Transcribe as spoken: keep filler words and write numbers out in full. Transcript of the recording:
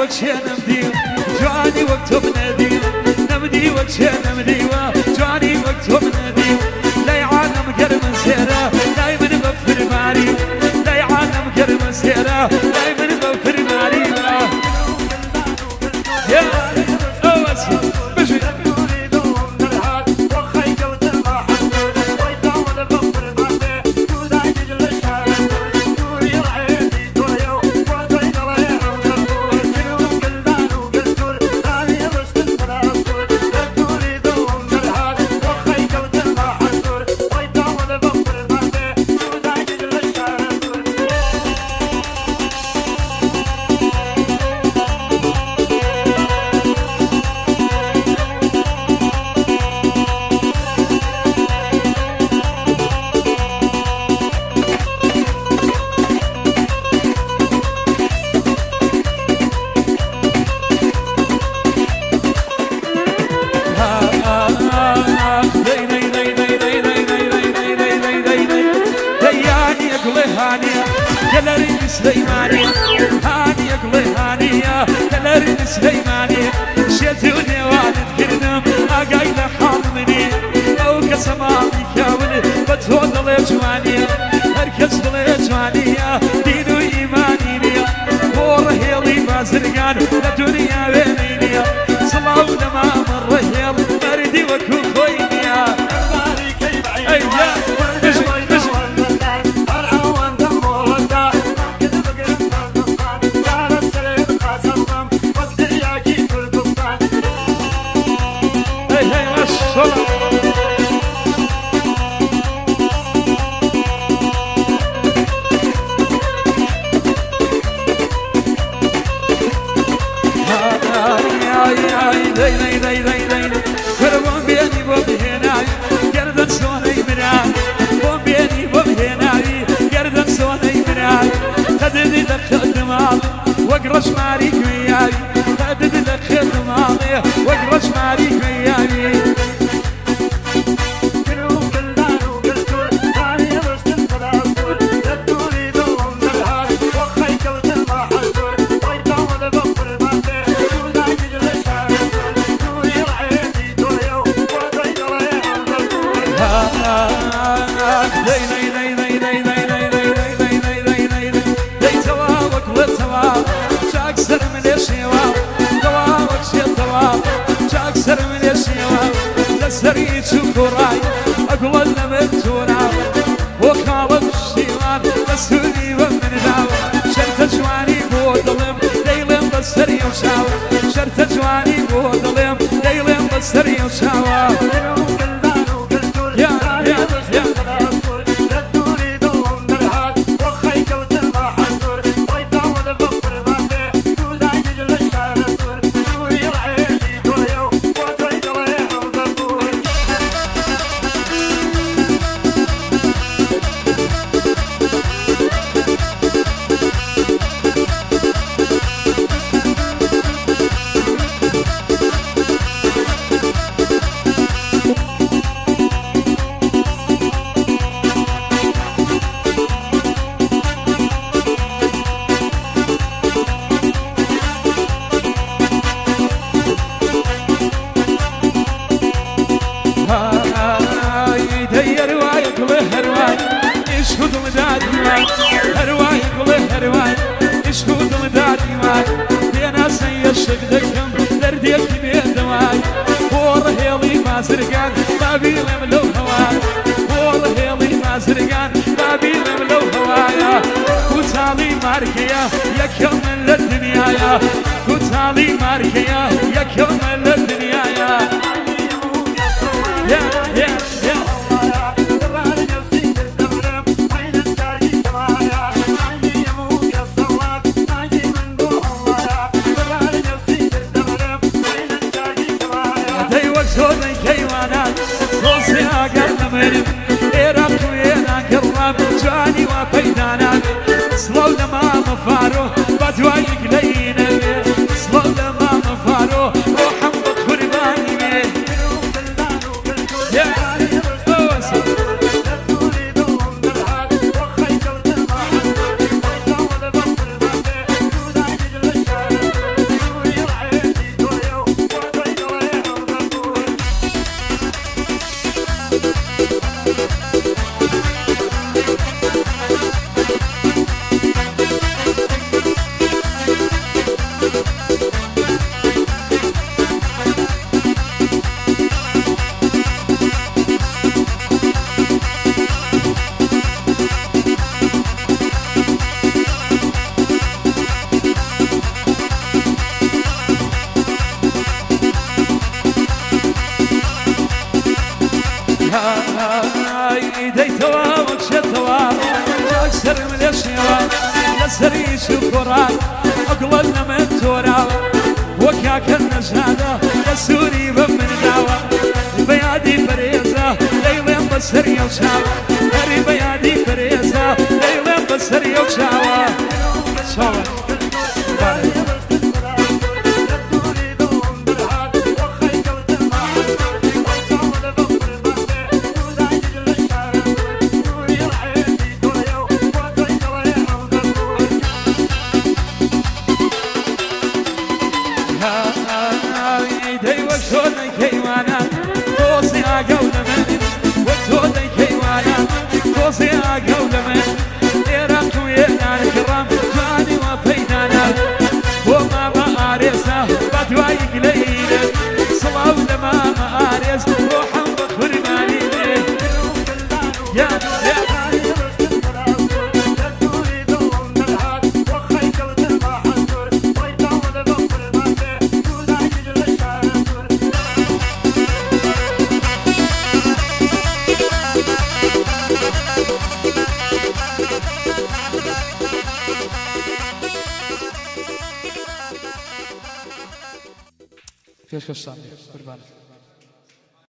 وجه نمدي جواني وقتهم نادي نمدي وجه نمدي جواني وقتهم نادي لا يعانم كرم سيرة دايما بفر ماري لا يعانم كرم سيرة دايما بفر ماري يا أوس بشوي سليماني هاني يقلي هانية كلارين سليماني شيتوني والد كرنم أقايد حامني أو كسماني كاولي بتهود الله جواني هركز الله جواني دينو إيماني ورهيلي بازرقان لدنيا بيني صلاة لما مر رهيل مردي وكو خويني أيها واقرش ماريك وياي خدد لك خد ماضي واقرش ماريك وياي سريت شكراي أقول نمتونا وكالب الشيوان بسوني ومن داو شرط جواني بودلم ليلم بسري وشاو شرط جواني بودلم ليلم بسري وشاو يا يا يا زرقان بابي لملو هواي والله يلي ما زرقان بابي لملو هوايا كوتالي ماركيا يا كمل الدنيا يا كوتالي ماركيا يا كمل الدنيا يا يا يا يا جاني وفيدانا صلو لما مفارو بدواي قلينا صلو لما مفارو روحم بقرباني يا ديتوا وكشتوا أكثر من الأشياء لسري شكران أقلنا من تورا وكاك النجادة يسوري بمن دعوة بيادي فريزة ليلين بسري وشاوة هري بيادي فريزة ليلين بسري وشاوة شاوة فيش قصة قربان